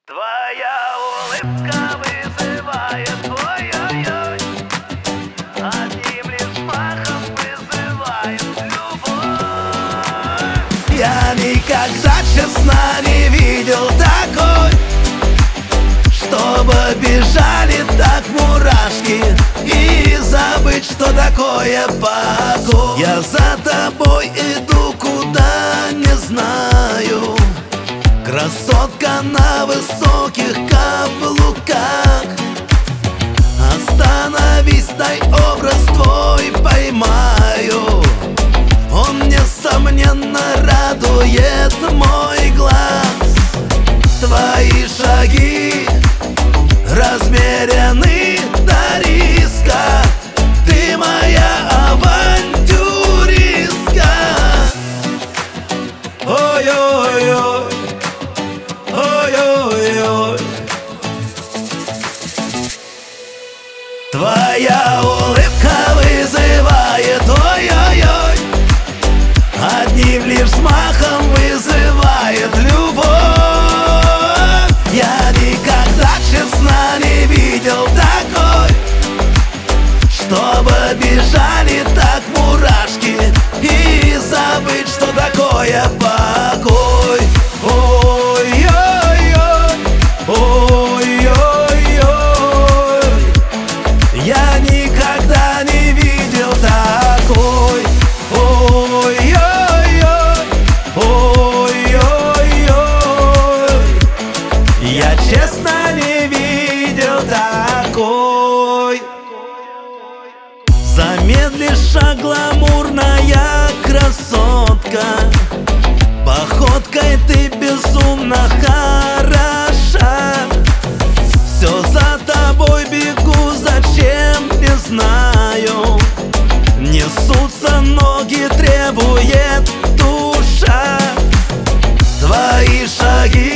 Твоя улыбка вызывает, ой-ой-ой, одним лишь махом вызывает любовь. Я никогда честно не видел такой, чтобы бежали так мурашки и забыть, что такое покой. Я за тобой иду, куда не знаю, красотка на высоких каблуках. Остановись, дай образ твой поймаю, он несомненно радует мой глаз. Твои шаги размерены до риска, ты моя авантюристка. Ой-ой-ой, ой-ой-ой, твоя улыбка вызывает, ой-ой-ой, одним лишь взмахом вызывает любовь. Я никогда честно не видел такой, чтобы бежали так мурашки и забыть, что такое покой. Ой-ой-ой, ой-ой-ой, я никогда не видел такой. Ой-ой-ой, ой-ой-ой, я честно не видел такой. Замедлишь шаг, гламурная красотка, походкой ты безумно хороша. Все за тобой бегу, зачем, не знаю, несутся ноги, требует душа. Твои шаги